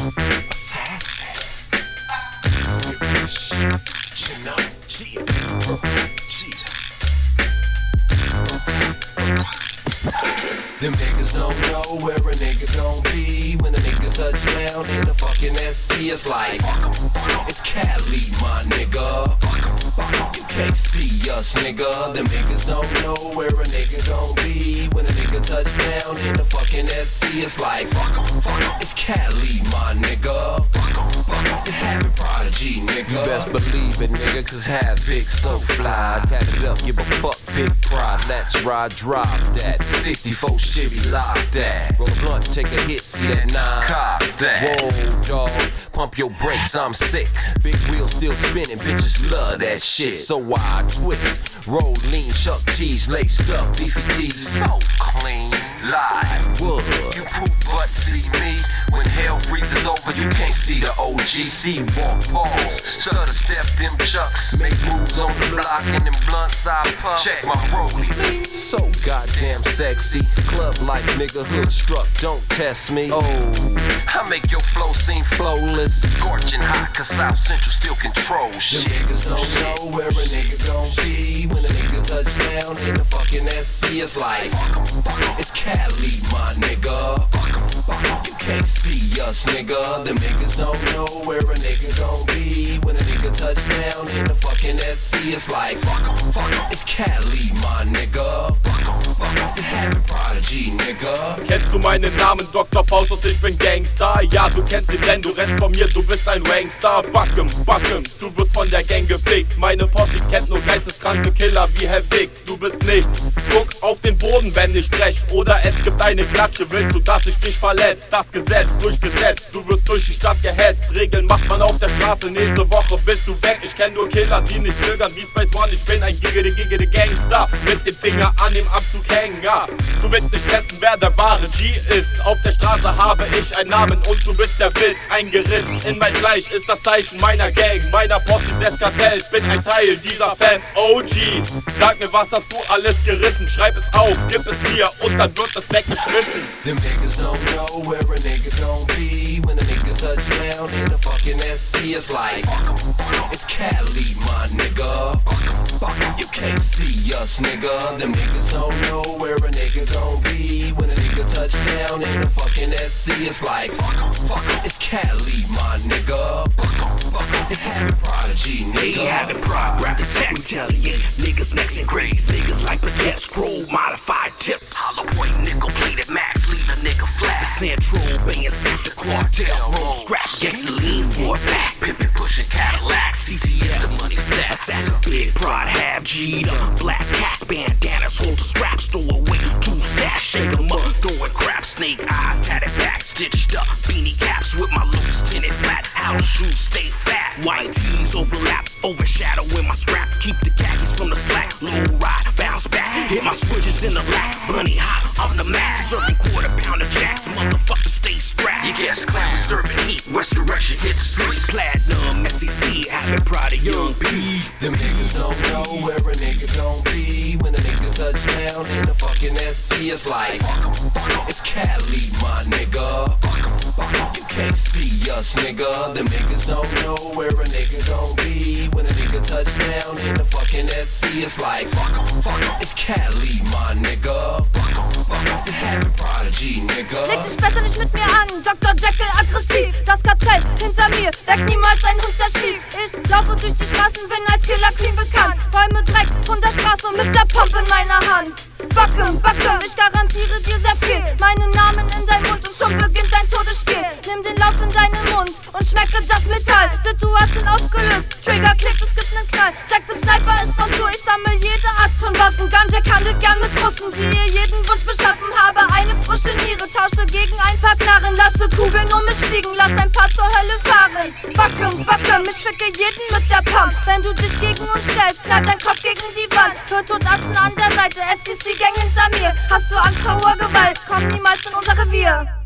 Them niggas don't know where a nigga gon' be when a nigga touch down in the fucking SC. It's like, it's Cali, my nigga. You can't see us, nigga. Them niggas don't know where a nigga gon' be when a nigga touch down in the fucking SC. It's like, it's Cali, my nigga. It's Having Prodigy, nigga. You best believe it, nigga, cause Havoc so fly. Tat it up, give a fuck, big pride. Let's ride, drop that 64 Chevy, lock that. Roll a blunt, take a hit, see that 9. Cock that. Whoa, dog, pump your brakes, I'm sick. Big wheel still spinning, bitches love that shit. So I twist, roll lean, Chuck T's laced up, beefy T's so clean, like wood. You poop but see me. When hell freezes over, you can't see the OGC. Walk, pause, stutter step them chucks. Make moves on the block and them blunts I puff. Check my rollie, so goddamn sexy. Club life, nigga, hood struck, don't test me. Oh, I make your flow seem flawless. Scorching hot, cause South Central still control shit. Them niggas don't know where a nigga gon' be when a nigga touch down in the fucking SC. It's like, it's Cali, my nigga. You can't see us, nigga. Them niggas don't know where a nigga gon' be when a nigga touch down in the fucking SC. It's like, it's Cali, my nigga. It's Having Prodigy, nigga. Kennst du meinen Namen, Dr. Faustus, ich bin Gangster. Ja, du kennst ihn, denn du rennst von mir, du bist ein Wangstar. Backen, du wirst von der Gang gefickt. Meine Posse kennt nur geisteskranke Killer wie Havoc. Du bist nichts, guck auf den Boden, wenn ich sprech. Oder es gibt eine Klatsche, willst du, dass ich dich verletzt? Das Gesetz durchgesetzt, du wirst durch die Stadt gehetzt. Regeln macht man auf der Straße, nächste Woche bist du weg. Ich kenn nur Killer, die nicht zögern, wie Space One. Ich bin ein giggity Gangster, mit dem Finger an dem Abzug hängen, ja. Du willst nicht testen, wer der wahre G ist. Auf der Straße habe ich einen Namen und du bist der Witz. Eingerissen in mein Fleisch ist das Zeichen meiner Gang, meiner Posse des Kartells. Bin ein Teil dieser Fan, OG. Sag mir, was hast du alles gerissen? Schreib es auf, gib es mir und dann wird es weggeschmissen. Them niggas don't know where a nigga gon' be when a nigga touch down in the fucking SC. It's like, it's Cali, my nigga. You can't see us, nigga. Them niggas don't know where a nigga gon' be when a nigga touch down in the fucking SC. It's like, it's Cali, my nigga. It's Having Prodigy, nigga. They having prod, grab the tech, retaliate. Niggas next and graze, niggas like baguette, scroll, modified tips. Hollow point, nickel plated max, leave a nigga flat. Central Bay and Santa Cartel, roll scrap, gasoline for a fact. Pimpin' pushing Cadillacs, CCS, the money stack. Assassin, big prod, have G'd up. Black cats, bandanas, hold the scraps, throw away two stash, shake 'em up, throw it crap. Snake eyes, tatted back, stitched up. Beanie caps with my loose tinted flat. House shoes stay fat. White tees overlap, overshadowing my scrap. Keep the khakis from the slack. Low ride, bounce back. Hit my switches in the lack. Bunny hot on the mat. Serving quarter-pounder jacks. Motherfuckers stay strapped. You get clown serving heat. Restoration hit the streets. Platinum, SEC, Having Pride of Young P. Them niggas don't know where a nigga gon' be when a nigga touch down in the fucking SC. It's like, it's Cali, my nigga. You can't see us, nigga. Them niggas don't know where a nigga gon' be when a nigga touch down in the fucking SC. It's like, it's Cali, my nigga. It's Having Prodigy, nigga. Leg dich besser nicht mit mir an, Dr. Jekyll aggressiv. Das Kartell hinter mir, deckt niemals ein Hund schief. Ich laufe durch die Straßen, bin als Killer Queen bekannt. Räume Dreck von der Straße mit der Pumpe in meiner Hand. Backen, ich garantiere dir sehr viel. Meinen Namen in dein Mund und schon beginnt dein Todesspiel. Nimm den Lauf in deinen Mund und schmecke das Metall. Situation aufgelöst, Trigger klickt, es gibt nen Knall. Check, der Sniper ist on Tour, ich sammle jede Art von Waffen. Ganja handelt gern mit Russen, die ihr jeden Wunsch beschaffen. Habe eine frische Niere, tausche gegen ein paar Knarren. Lasse Kugeln um mich fliegen, lass ein paar zur Hölle fahren. Backen, ich ficke jeden mit der Pump. Wenn du dich gegen uns stellst, knallt dein Kopf gegen die Wand. Hirtodachsen an der Seite, SEC Gang hinter mir. Hast du Angst vor Urgewalt, komm niemals in unser Revier.